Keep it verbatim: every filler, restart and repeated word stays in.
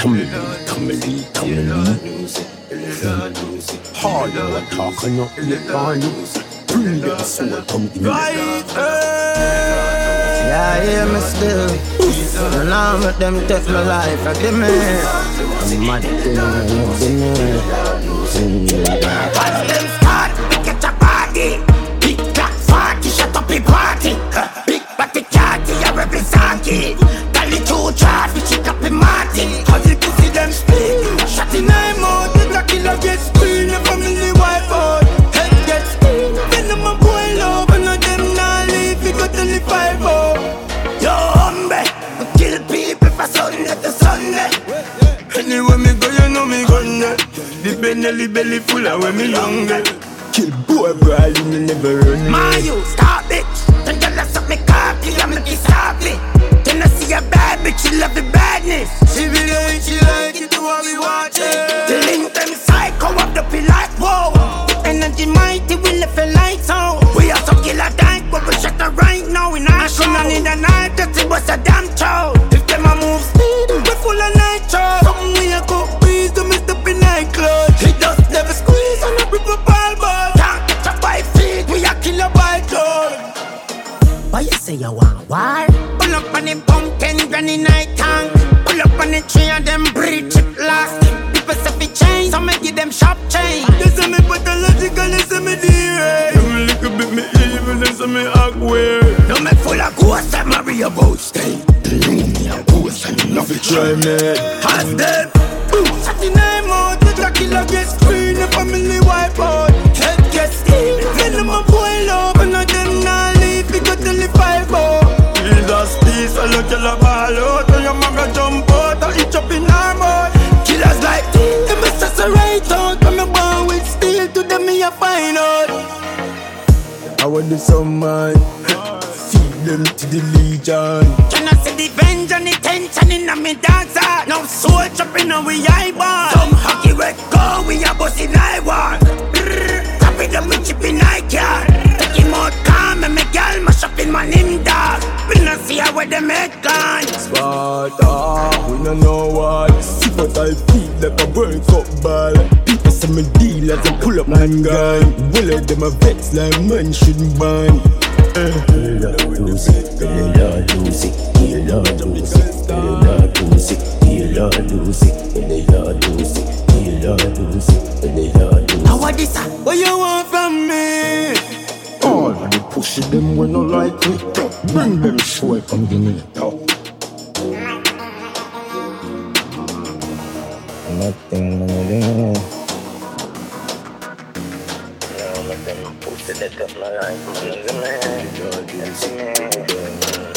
Tamale, tamale, tamale. Hard like talking up in the barn. Bring them soul, come in. Yeah, hear me still. And now let them take my life. I give me. I'm mad thing, once them start, we get a party. Big black party, shut up the party. Big batty party, a rebel sanky. Dali two charge, we check up the Martin. How you can see them speak? Shut in my mouth, the black killer get screen. The family wipe out, head get screen. Then I'm a boy love, and of them not leave. We got only five oh. Yo, hombre, we kill people for Sunday to Sunday. Anywhere me go, you know me gonna. The belly belly full of when me younger. Kill boy, bro, you me never run. My you stop bitch. Then tell us up me cocky, I make it stop it. Then I see a bad bitch, she love the badness. She be like, she like it, do what we watch it. The link them psycho up the pill like whoa. Energy mighty, we left a lights on. We also kill a dyke, but we shut her right now. In our show, I need a knife, just it was a damn chow. If them a move speed, we full of nitro. Something we a go breeze, do me step in nightclub. He just never squeeze on a rip a ball ball. Can't catch a by feet, we a kill a by club. Why you say you want war? Pull up on the pumpkin, granny night tank. Pull up on the tree and them breed chip last. People say fi change, so me give them sharp change. They say me pathological, they say me D-Ray. They me little bit me evil, they say me act weird. Now me full of ghosts that marry a ghost stay. They know me a ghost and love it try me. Has them shut in my mouth, the black killer get screen. The family wipe out, head get steam. Then them a boy love, and of them not leave. We got only five oh. Jesus peace, I look till a ball out. And your mama jump out, I eat up in our mouth. Killers like this, them is just a right out. When me born with steel, to them me a find out. I want the some man. Feed them to the legion. Can I see the venge and the tension in a me dancer? Now soul chopping on we eyeball. Some hockey red go, we a busting eye war. Tap it up, we chipping eye car. Take him out calm and me girl mash up in my name dog. We not see how where they make gone. Sparta, we don't know what. See but I feel like a World Cup ball. People say me deal as I pull up my gun. Will of them a vex like man shouldn't ban. Kill Lord lose it, kill Lord lose it, kill Lord lose it, kill Lord lose it, kill Lord lose it, kill Lord lose it, kill Lord lose it, kill Lord lose it. Now what this? What you want from me? All of the pussy them we no like it. Bring them soul, come give me a talk. Nothing, nothing. No, nothing. Pussy that up my life.